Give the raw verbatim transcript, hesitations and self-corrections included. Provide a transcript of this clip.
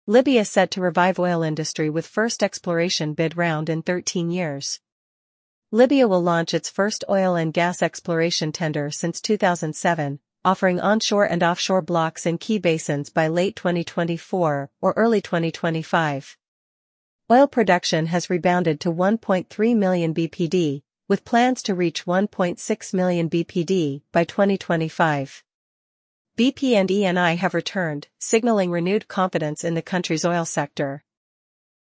Libya set to revive oil industry with first exploration bid round in thirteen years. Libya will launch its first oil and gas exploration tender since two thousand seven, offering onshore and offshore blocks in key basins by late twenty twenty-four or early twenty twenty-five. Oil production has rebounded to one point three million B P D, with plans to reach one point six million B P D by twenty twenty-five. B P and E N I have returned, signaling renewed confidence in the country's oil sector.